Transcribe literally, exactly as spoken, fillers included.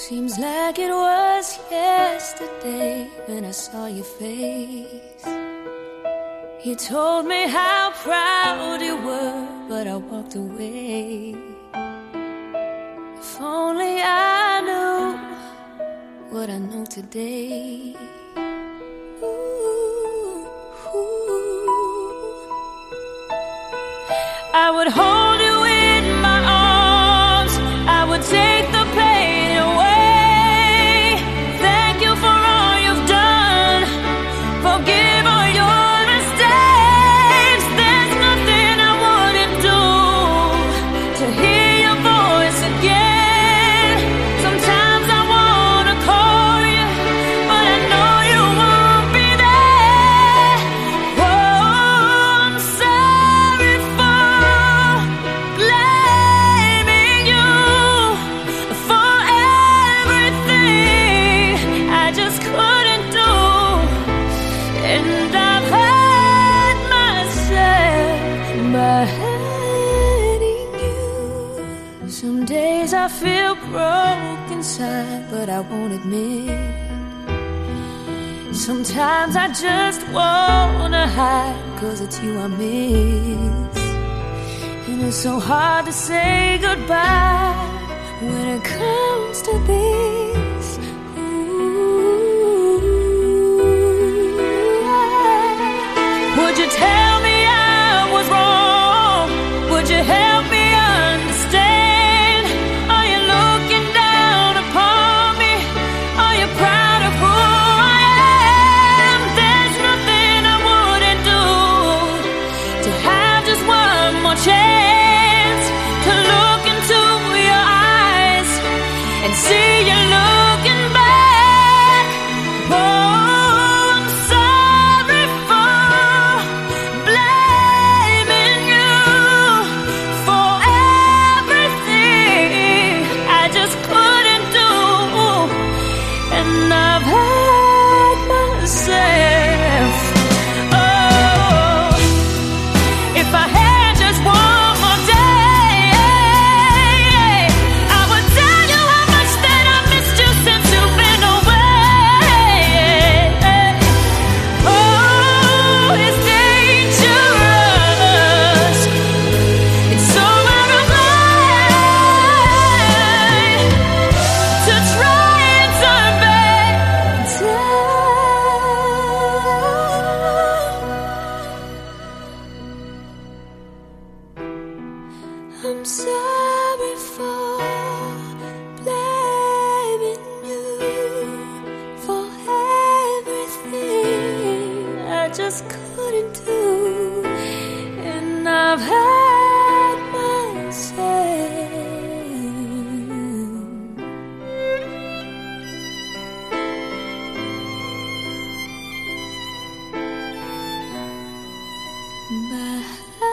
Seems like it was yesterday when I saw your face. You told me how proud you were, but I walked away. If only I knew what I know today. Ooh, ooh. I would hold you in my arms, I would take the pain away. Thank you for all you've done, forgive all your mistakes. There's nothing I wouldn't do to hear your voice again. Sometimes I wanna call you, but I know you won't be there. Oh, I'm sorry for blaming you for everything I just couldn't do. And I've hurt myself by hurting you. Some days I feel broke inside, but I won't admit. Sometimes I just wanna hide, cause it's you I miss. And it's so hard to say goodbye when it comes to this. Ooh. Would you tell me I was wrong? Would you help me understand? Are you looking down upon me? Are you proud of who I am? There's nothing I wouldn't do to have just one more chance to look into your eyes and see you looking back. Oh, I'm sorry for blaming you for everything I just couldn't do. And I've hurt myself. Oh, if I had just one more day, I would tell you how much that I missed you since you've been away. Oh, it's dangerous. It's so out of line to try and turn back time. I'm sorry for blaming you for everything I just couldn't do. And I've hurt myself by